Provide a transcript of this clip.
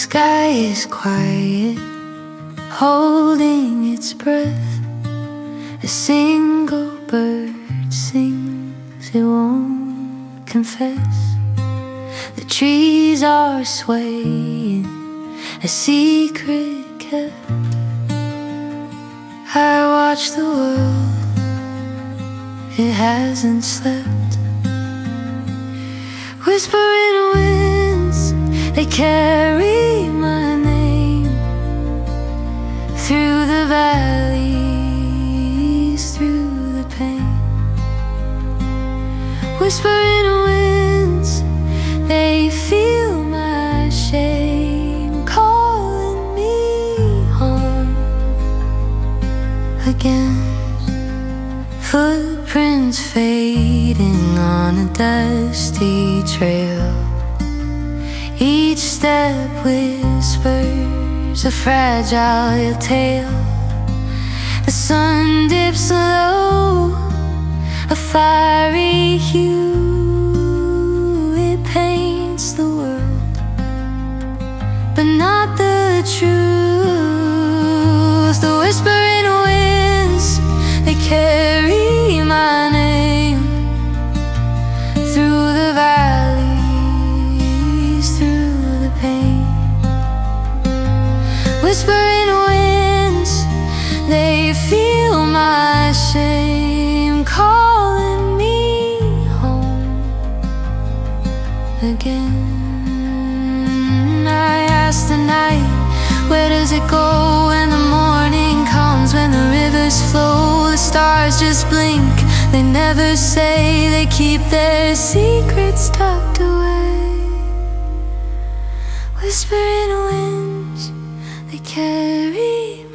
sky is quiet, holding its breath. A single bird sings, it won't confess. The trees are swaying, a secret kept. I watch the world, it hasn't slept. Whispering winds, they carry my name through the valleys, through the pain. Whispering winds, they feel my shame, calling me home again. Footprints fading on a dusty trail. Each step whispers a fragile tale. The sun dips low, a fiery hue. It paints the world, but not the truth. The whispering winds, they carry my name through the valleys, through the pain. Whispering winds, they feel my shame, calling me home again. I ask the night, where does it go when the morning comes? When the rivers flow, the stars just blink. They never say, they keep their secrets tucked away. Whispering winds, they carry